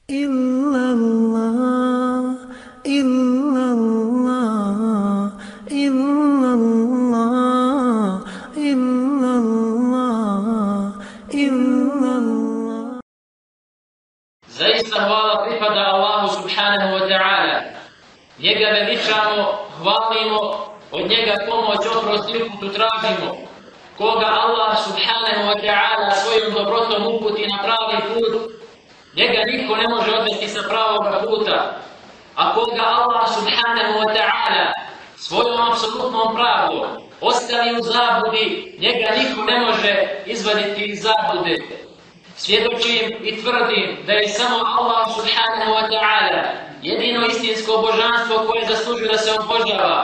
illallah, illallah, illallah, illallah, illallah. Zaista hvala pripada Allahu subhanahu wa ta'ala. Njega veličamo, hvalimo, od njega pomoć, oprost i uputu tražimo. Koga Allah subhanahu wa ta'ala svojom dobrotom uputi na pravi put, njega niko ne može odvesti sa pravoga puta. A koga Allah subhanahu wa ta'ala svojom apsolutnom pravdom ostavi u zabludi, njega niko ne može izvaditi iz zablude. Svjedočim i tvrdim da je samo Allah subhanahu wa ta'ala jedino istinsko božanstvo koje zaslužuje da se obožava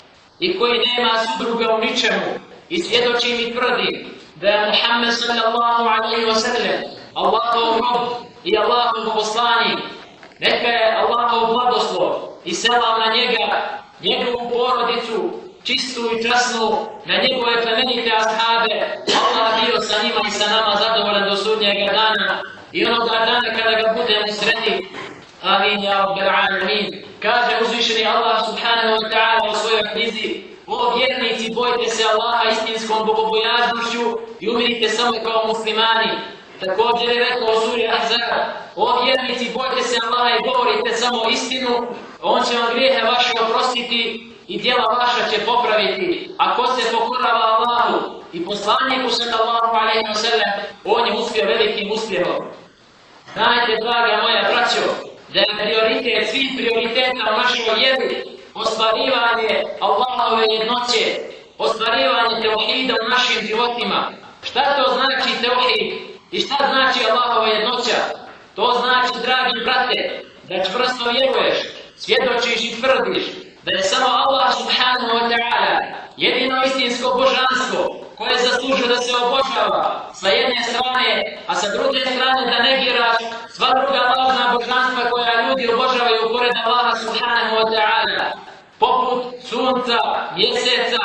i koji nema sudruga u ničemu. I svjedočim i tvrdim da je Muhammed sallallahu alaihi wa sallam Allahov rob i Allahov poslanik. Neka je Allahov blagoslov i selam na njega, njegovu porodicu, čistu i časnu, na njegove plemenite ashabe. Allah bio sa njima i sa nama zadovoljan do sudnjega dana i onoga dana kada ga budemo sredi. Amin, ja rabbal alamin. Kaže uzvišeni Allah subhanahu wa ta'ala u svojoj knjizi: o vjernici, bojte se Allaha istinskom bogobojaznošću i umirite samo kao muslimani. Također je rekao u suri Ahzab: o vjernici, bojte se Allaha i govorite samo istinu, on će vam grijehe vaše oprostiti i djela vaša će popraviti. Ako se pokorava Allahu i poslaniku sallallahu alejhi ve sellem, on je uspio velikim uspjehom. Znajte, draga moja braćo, da je prioritet svih prioriteta u našoj vjeri ostvarivanje Allahove jednoće, ostvarivanje teuhida u našim životima. Šta to znači teuhid i šta znači Allahova jednoća? To znači, dragi brate, da čvrsto vjeruješ, svjedočiš i tvrdiš da je samo Allah subhanahu wa ta'ala jedino istinsko božanstvo koje zaslužuje da se obožava sa jedne strane, a sa druge strane da negiraš sva druga lažna božanstva koja ljudi obožavaju pored Allaha subhanahu wa ta'ala, poput sunca, mjeseca,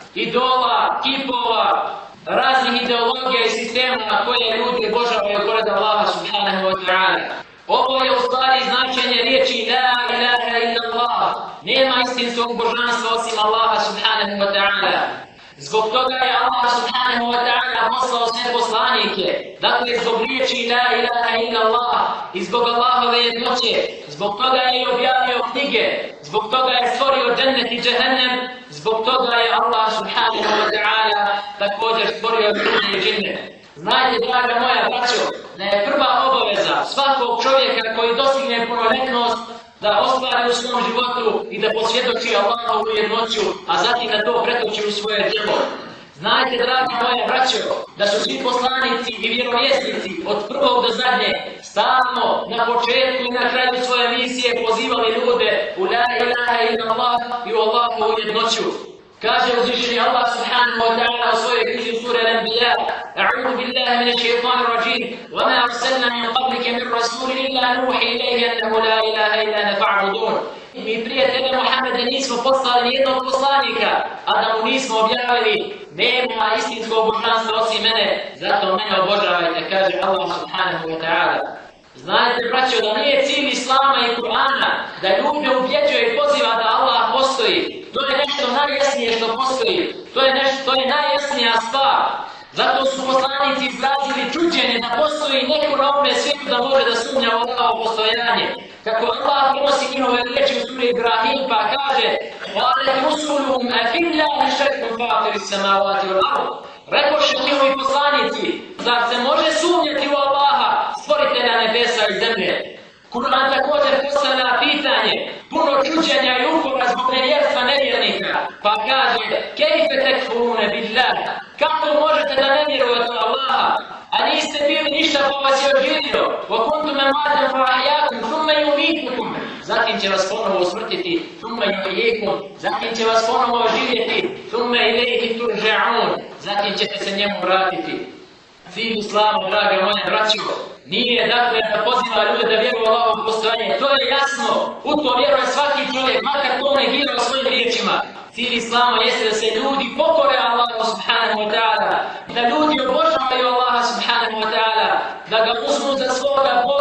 idola, kipova, raznih ideologija i sistema koje ljudi obožavaju pored Allaha subhanahu wa ta'ala. Ovo je u stvari značenje riječi La ilaha illallah. Nema istinskog božanstva osim Allaha subhanahu wa ta'ala. Zbog toga je Allah subhanahu wa ta'ala poslao sve poslanike. Dakle, zbog riječi La ilaha illallah i zbog Allahove jednoće. Zbog toga je objavio knjige. Zbog toga je stvorio džennet i džehennem. Zbog toga je Allah subhanahu wa ta'ala također stvorio ljude i džinne. Znajte, draga moja braćo, da je prva obaveza svakog čovjeka koji dostigne punoljetnost da ostvari u svom životu i da posvjedoči Allahovu jednoću, a zatim da to pretoči u svoje djelo. Znajte, draga moja braćo, da su svi poslanici i vjerovjesnici od prvog do zadnje stalno na početku i na kraju svoje misije pozivali ljude u La ilaha illallah i u Allahovu jednoću. Kaže uzvišeni Allah subhanahu wa ta'ala u svojoj knjizi sura Al-Anbiya: A'udhu billahi minash shaitanir rajim, wa ma arsalna min qablika min rasulin illa nuhi ilayhi annahu la ilaha illa ana fa'budun. Mi prije tebe, Muhammede, nismo poslali nijednog poslanika, a da mu nismo objavili: nema istinskog božanstva osim mene, zato mene obožavajte, kaže Allah subhanahu wa ta'ala. Znajte, braćo, da nije cilj Islama i Kur'ana da ljude ubjeđuje i poziva da Allah postoji. To je nešto najjasnije što postoji. To je najjasnija stvar. Zato su poslanici izrazili čuđenje da postoji neko na ovome svijetu da može da sumnja u Allahovo postojanje. Kako Allah prenosi njihove riječi u suri Ibrahim pa kaže: "Qalet rusuluhum afillahi shakkun fatiris samawati wal ard." Rekoše njihovi poslanici: zar se može sumnjati u Allaha, stvoritelja nebesa i zemlje? Kur'an također postavlja pitanje, puno čuđenja i upora zbog nevjerstva nevjernika, pa kaže: "Kejfe tekfurune billah?" Kako možete da ne vjerujete u Allaha, a niste bili ništa pa vas je oživio? "Wa kuntum amwatan fa ahyakum thumma yumitukum." Zatim će vas ponovo usmrtiti, thumma yuhyikum. Zatim će vas ponovo oživjeti, thumma ilayhi turja'un. Zatim ćete se njemu vratiti. Cilj Islama, draga moja braćo, nije dakle da poziva ljude da vjeruju u Allahovo postojanje. To je jasno. U to vjeruje svaki čovjek, makar to ne vjeruje svojim riječima. Cilj Islama jeste da se ljudi pokore Allahu subhanahu wa ta'ala, da ljudi obožavaju Allaha subhanahu wa ta'ala, da ga uzmu za svoga Boga,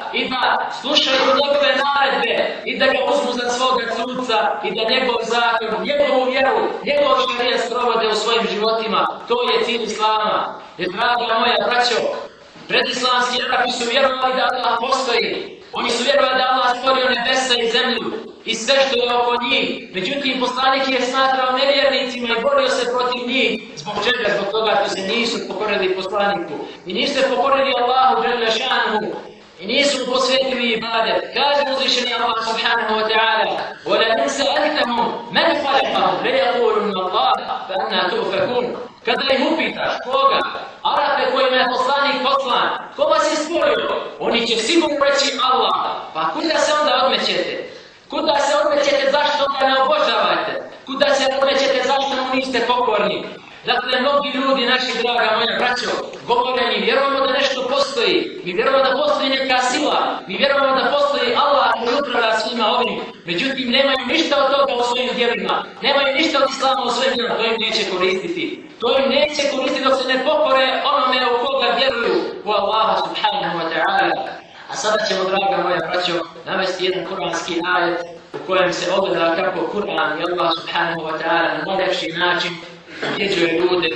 i da slušaju njegove naredbe i da ga uzmu za svoga suca i da njegov zakon, njegovu vjeru, njegov šarijet sprovode u svojim životima. To je cilj Islama. Jer, draga moja braćo, predislamski Arapi su vjerovali da Allah postoji. Oni su vjerovali da Allah stvorio nebesa i zemlju i sve što je oko njih. Međutim, poslanik je smatrao nevjernicima i borio se protiv njih. Zbog čega? Zbog toga što se nisu pokorili poslaniku. I nisu se pokorili Allahu dželle šanuhu. I nisu posvetili ibadet. Kaže uzvišeni Allah subhanahu wa ta'ala: وَلَئِنْ سَأَلْتَهُمْ مَنْ خَلَقَهُمْ لَيَقُولُنَّ اللَّهُ فَأَنَّىٰ تُؤْفَكُونَ. Kada ih upitaš koga, Arape kojima je poslanik poslan, ko vas je stvorio, oni će sigurno reći Allah. Pa kuda se onda odmećete? Kuda se odmećete zašto ga ne obožavate? Kuda se odmećete zašto mu niste pokorni? Dakle, mnogi ljudi, naši draga moja braćo, govore mi vjerujemo da nešto postoji, mi vjerujemo da postoji neka sila, mi vjerujemo da postoji Allah koji upravlja svima ovim, međutim nemaju ništa od toga u svojim djelima, nemaju ništa od Islama u svojim djelima, to im neće koristiti. To im neće koristiti dok se ne pokore onome u koga vjeruju, u Allaha subhanahu wa ta'ala. A sada ćemo, draga moja braćo, navesti jedan kuranski ajet u kojem se ogleda kako Kur'an i Allah subhanahu wa ta'ala na najljepši način ubjeđuje ljude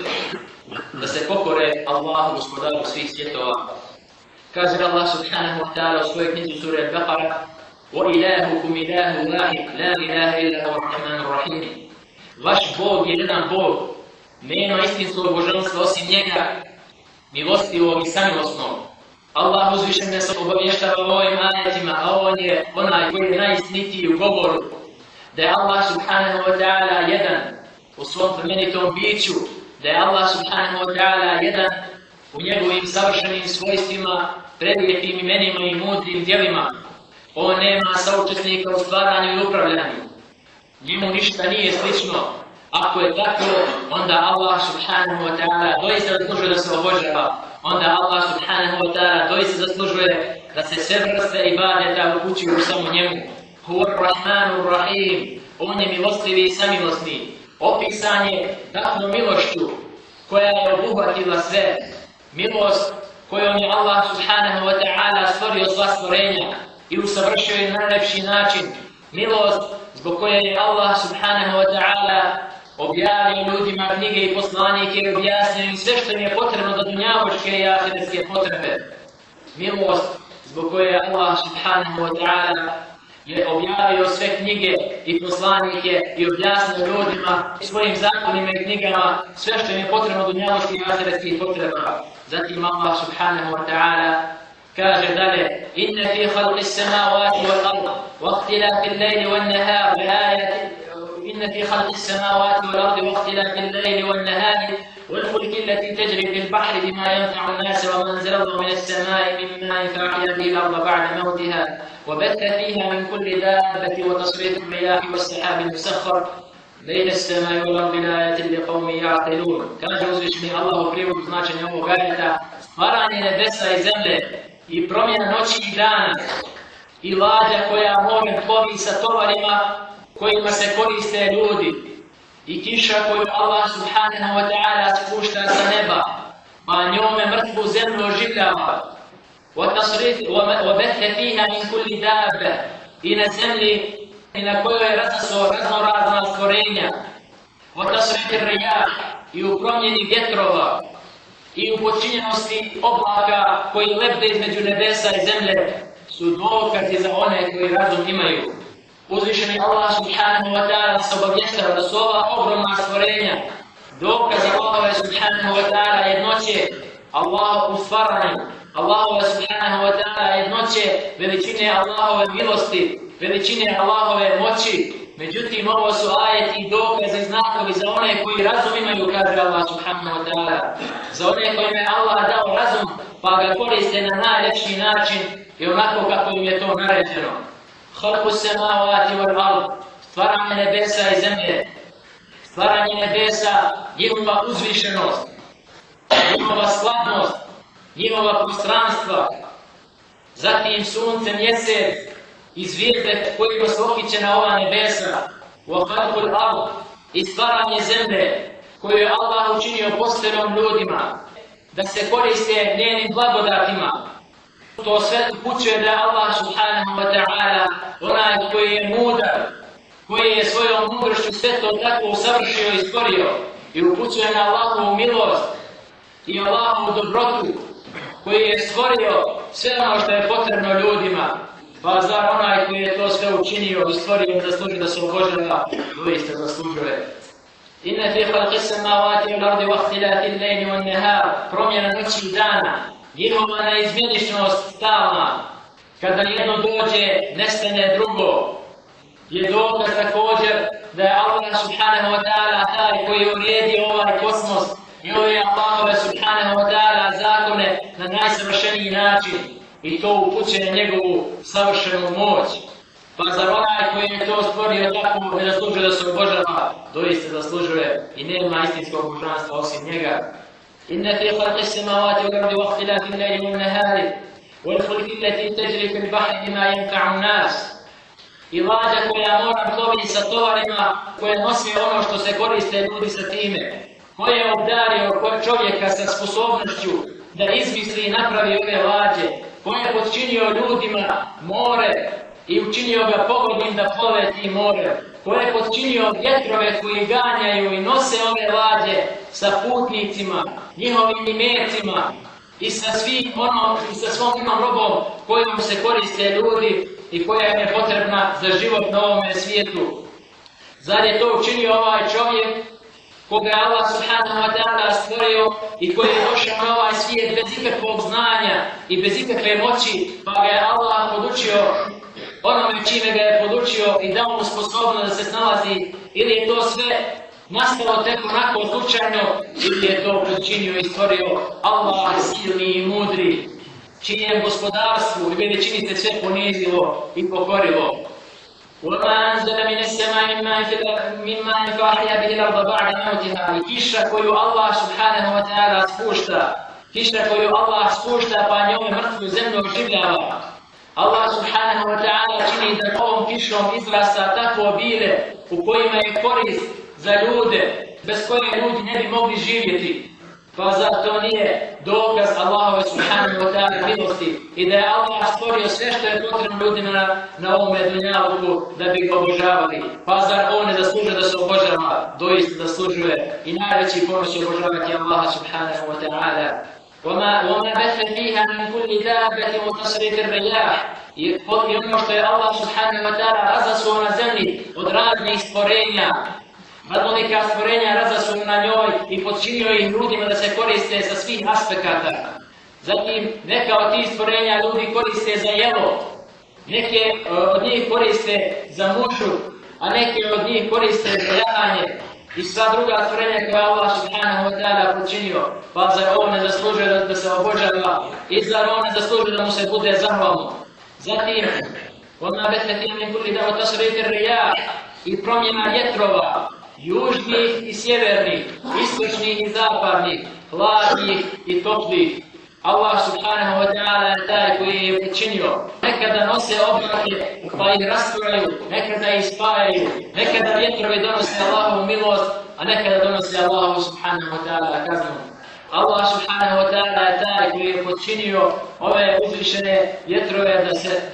da se pokore Allahu, gospodaru svih svjetova. Kaže Allah subhanahu wa ta'ala u svojoj knjizi sura Al-Baqara: وَإِلَهُكُمْ إِلَهُ وَاحِدٌ لَا إِلَهَ إِلَّا هُوَ الرَّحْمَنُ الرَّحِيمُ. Vaš Bog je jedan Bog, nema istinskog božanstva osim njega, milostivog i samilosnog. Allah uzvišen nas obavještava o ovim ajetima, a on je onaj koji je najistinitiji u govoru, da je Allah subhanahu wa ta'ala jedan u svom plemenitom biću, da je Allah subhanahu wa ta'ala jedan u njegovim savršenim svojstvima, predlijepim imenima i mudrim djelima. On nema saučesnika u stvaranju i upravljanju. Njemu ništa nije slično. Ako je tako, onda Allah subhanahu wa ta'ala doista zaslužuje da se obožava. Onda Allah subhanahu wa ta'ala doista zaslužuje da se sve vrste ibadeta upućuju samo njemu. Huwa ar-Rahmanu ar-Rahim. On je milostivi i samilosni. Opisan je takvom milošću koja je obuhvatila sve. Milost kojom je Allah subhanahu wa ta'ala stvorio sva stvorenja i usavršio je na najlepši način. Milost zbog koje je Allah subhanahu wa ta'ala objavio ljudima knjige i poslanike i objasnio im sve što im je potrebno do dunjavočke i ahiretske potrebe. Milost zbog koje je Allah subhanahu wa ta'ala je objavio sve knjige i poslanike i objasnio ljudima svojim zakonima i knjigama sve što im je potrebno do dunjavočke i ahiretske potrebe. Zatim Allah subhanahu wa ta'ala kaže dalje: Inne fi khalqis samawati wal ard wa ikhtilafil layli wan nahar laayatin إن في خلق السماوات والأرض واختلاف الليل والنهار والفلك التي تجري في البحر بما ينفع الناس وما أنزل الله من السماء من ماء فأحيا به الأرض بعد موتها وبث فيها من كل دابة وتصريف الرياح والسحاب المسخر بين السماء والأرض لآيات لقوم يعقلون. Kaže uzvišeni Allah u prijevodu značenja ovog ajeta: stvaranje nebesa i zemlje i promjena noći i dana i lađa koja more plovi sa tovarima kojima se koriste ljudi i kiša koju Allah subhanahu wa ta'ala spušta sa neba, pa njome mrtvu zemlju oživljava. وَبَثَّ فِيهَا مِنْ كُلِّ دَابَّةٍ i na zemlji i na kojoj je razasuo raznorazna stvorenja. وَتَصْرِفِ الرِّيَاحِ i u promjeni vjetrova i u počinjenosti oblaka koji lebde između nebesa i zemlje su dokazi za one koji razum imaju. Uzvišeni Allah subhanahu wa ta'ala se obavještava da su ova ogromna stvorenja dokaze Allahove subhanahu wa ta'ala jednoće Allah u stvaranju, Allahove subhanahu wa ta'ala jednoće veličine Allahove milosti, veličine Allahove moći. Međutim, ovo su ajeti i dokaze i znakovi za one koji razum imaju, kaže Allah subhanahu wa ta'ala. Za one kojima je Allah dao razum pa ga koriste na najljepši način i onako kako im je to naređeno. خلق السماوات والأرض, stvaranje nebesa i zemlje, stvaranje nebesa, njihova uzvišenost, njihova slavnost, njihova prostranstva, zatim sunce, mjesec i zvijezde kojima su okićena ova nebesa, وخلق الأرض i stvaranje zemlje koju je Allah učinio posterom ljudima, da se koriste njenim blagodatima. To sve upućuje da je Allah subhanahu wa ta'ala onaj koji je mudar, koji je svojom mudrošću sve to tako usavršio i stvorio i upućuje na Allahovu milost i Allahovu dobrotu, koji je stvorio sve ono što je potrebno ljudima. Pa zar onaj koji je to sve učinio i stvorio zaslužuje da se obožava, doista zaslužuje. Inna fi khalqi samawati wal ardi wa ikhtilafi al-layli wan nahar, promjena noći i dana, njihova neizmjeničnost stalna, kada jedno dođe, nestane drugo, je dokaz također da je Allah subhanahu wa ta'ala taj koji je uredio ovaj kosmos i ove Allahove subhanahu wa ta'ala zakone na najsavršeniji način i to upućuje njegovu savršenu moć. Pa zar onaj koji je to stvorio tako ne zaslužuje da se obožava, doista zaslužuje i nema istinskog božanstva osim njega. Inna fi khalqi samawati wal ardi wa ikhtilafi al-layli wan nahari wal fulki allati tajri fil bahri bima yanfa'u an-nas. I lađa koja mora ploviti sa tovarima, koje nosi ono što se koriste ljudi sa time, koje je obdario čovjeka sa sposobnošću da izmisli i napravi ove lađe, koje je podčinio ljudima more i učinio ga pogodnim da plove tim more, koje je podčinio vjetrove koji ganjaju i nose ove lađe sa putnicima, njihovim imecima i sa svom onom robom kojom se koriste ljudi i koja im je potrebna za život na ovome svijetu. Zar je to učinio ovaj čovjek koga je Allah subhanahu wa ta'ala stvorio i koji je došao na ovaj svijet bez ikakvog znanja i bez ikakve moći, pa ga je Allah podučio onome čime ga je podučio i dao mu sposobnost da se snalazi, ili je to sve nastalo tek onako slučajno, ili je to počinio i stvorio Allah silni i mudri, čijem gospodarstvu i veličini se sve ponizilo i pokorilo. وَمَا أَنْزَلَ مِنَ السَّمَاءِ مِنْ مَاءٍ فَأَحْيَا بِهِ الْأَرْضَ بَعْدَ مَوْتِهَا. I kiša koju Allah subhanahu wa ta'ala spušta, kiša koju Allah spušta pa njome mrtvu zemlju oživljava. Allah subhanahu wa ta'ala čini da ovom kišom izrasta takvo bile u kojima je korist za ljude, bez koje ljudi ne bi mogli živjeti. Pa zar to nije dokaz Allahove subhanahu wa ta'ala milosti i da je Allah stvorio sve što je potrebno ljudima na ovome dunjaluku da bi ga obožavali. Pa zar on ne zaslužuje da se obožava, doista zaslužuje i najveći ponos je obožavati Allaha subhanahu wa ta'ala. وَمَا بَثَّ فِيهَا مِنْ كُلِّ دَابَّةٍ وَتَصْرِيفِ الرِّيَاحِ. I ono što je Allah subhanahu wa ta'ala razasuo na zemlji od raznih stvorenja, raznolika stvorenja razasuo na njoj i podčinio ih ljudima da se koriste sa svih aspekata. Zatim, neka od tih stvorenja ljudi koriste za jelo, neke od njih koriste za mušu, a neke od njih koriste za jahanje i sva druga stvorenja koja Allah subhanahu wa ta'ala počinio. Pa zar ovo ne zaslužuje da se obožava i zar ovo ne zaslužuje da mu se bude zahvalno. Zatim, وَمَا بَثَّ فِيهَا مِنْ كُلِّ دَابَّةٍ وَتَصْرِيفِ الرِّيَاحِ i promjena vjetrova, južnih i sjevernih, istočnih i zapadnih, hladnih i toplih. Allah subhanahu wa ta'ala je taj koji je počinio. Nekada nose oblake pa ih rasturaju, nekada ih spajaju, nekada vjetrovi donose Allahovu milost, a nekada donose Allahu subhanahu wa ta'ala kaznu. Allah subhanahu wa ta'ala je taj koji je počinio ove uzvišene vjetrove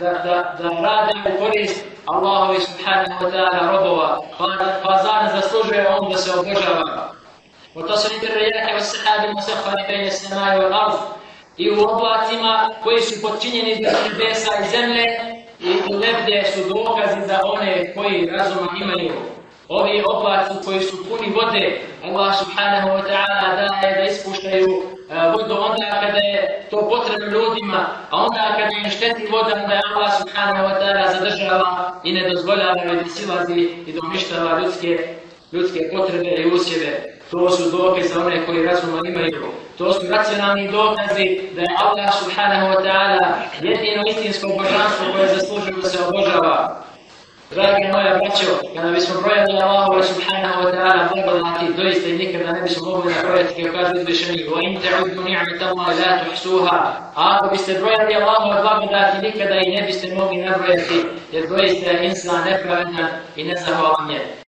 da rade u korist Allahovi subhanahu wa ta'ala robova, pa zar ne zaslužuje on da se obožava. وَتَصْرِيفِ الرِّيَاحِ وَالسَّحَابِ الْمُسَخَّرِ بَيْنَ السَّمَاءِ وَالْأَرْضِ i u oblacima koji su podčinjeni iz nebesa i zemlje i lebde su dokazi za one koji razuma imaju. Ovi oblaci koji su puni vode, Allah subhanahu wa ta'ala daje da ispuštaju vodu onda kada je to potrebno ljudima, a onda kada im šteti voda, onda je Allah subhanahu wa ta'ala zadržava i ne dozvoljava da silazi i da uništava ljudske potrebe i usjeve. To su dokazi za one koji razuma imaju. To su racionalni dokazi da je Allah subhanahu wa ta'ala jedino istinsko božanstvo koje zaslužuje da se obožava. Dragi moja braćo, kada bismo brojali Allahove subhanahu wa ta'ala blagodati, doista i nikada ne bismo mogli nabrojati kao kaže uzvišeni وَإِنْ تَعُدُّ نِعْمَةَ اللَّهِ لَا تُحْصُوهَا. A ako biste brojali Allahove blagodati, nikada i ne biste mogli nabrojati, jer doista je insan nepravedan i nezahvalan je.